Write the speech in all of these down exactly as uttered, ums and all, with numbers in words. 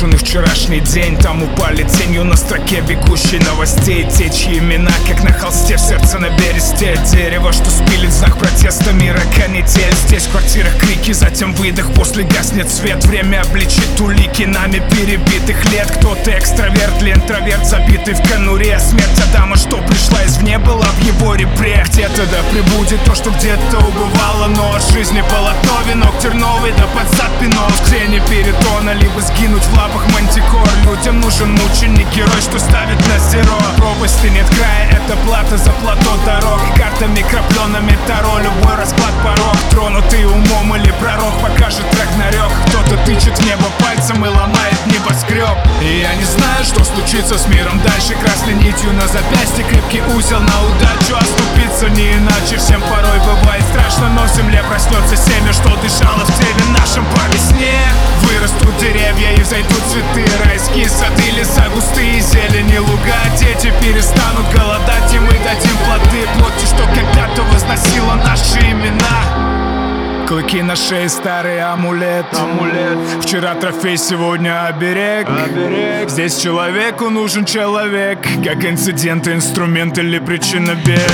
брошенный вчерашний день. Там упали тенью на строке бегущей новостей те, чьи имена, как на холсте, в сердце на бересте. Дерево, что спилит знак протеста мира канитель. Здесь в квартирах крики, затем выдох, после гаснет свет. Время обличит улики нами перебитых лет. Кто-то экстраверт ли интроверт, забитый в конуре. Смерть Адама, что пришла извне, была в его ребре. Где-то да прибудет то, что где-то убывало, но от жизни полотно, венок терновый, да под зад пинок. Где не перетона, либо сгинуть в лапах мантикор. Людям нужен мученик, герой, что ставит на зеро. Пропасти нет края, это плата за плато дорог. Картами крапленными таро, любой расклад порог. Тронутый умом или пророк покажет рагнарёк. Кто-то тычет в небо пальцем и ломает небоскреб. И я не знаю, что случится с миром дальше. Красной нитью на запястье крепкий узел на удачу. Оступиться не иначе, всем порой бывает страшно. Но в земле проснется семя, что дышало в теле нашем по весне. Вырастут деревья и взойдут цветы, райские сады, леса густые, зелени, луга. Дети перестанут голодать, и мы дадим плоды плоти, что когда-то возносила наши имена. Клыки на шее, старый амулет. амулет Вчера трофей, сегодня оберег. оберег Здесь человеку нужен человек, как инцидент, инструмент или причина бед.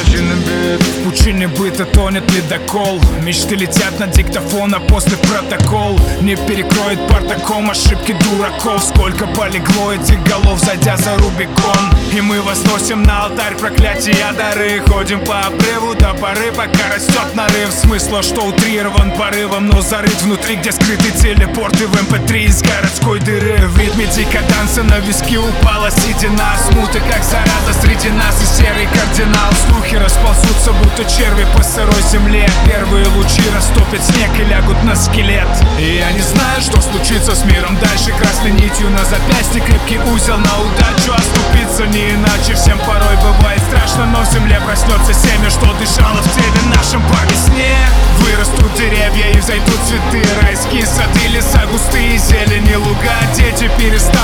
В пучине быта тонет ледокол. Мечты летят на диктофон, а после протокол не перекроет партаком ошибки дураков. Сколько полегло этих голов, зайдя за Рубикон. И мы возносим на алтарь проклятия дары. Ходим по обрыву до поры, пока растет нарыв. Смысла, что утрирован порывом, но зарыт внутри, где скрыты телепорты в эм пэ три из городской дыры. В ритме декаданса на виски упала седина. Смуты, как зараза, среди нас и серый кардинал. Слухи расползутся, будто черви по сырой земле. Первые лучи растопят снег и лягут на скелет. И я не знаю, что случится с миром дальше. Красной нитью на запястье крепкий узел на удачу. Оступиться не иначе, всем порой бывает страшно. Но в земле проснется семя, что дышало в теле нашем по весне. Вырастут деревья и взойдут цветы, райские сады, леса густые, зелени, луга. Дети перестанут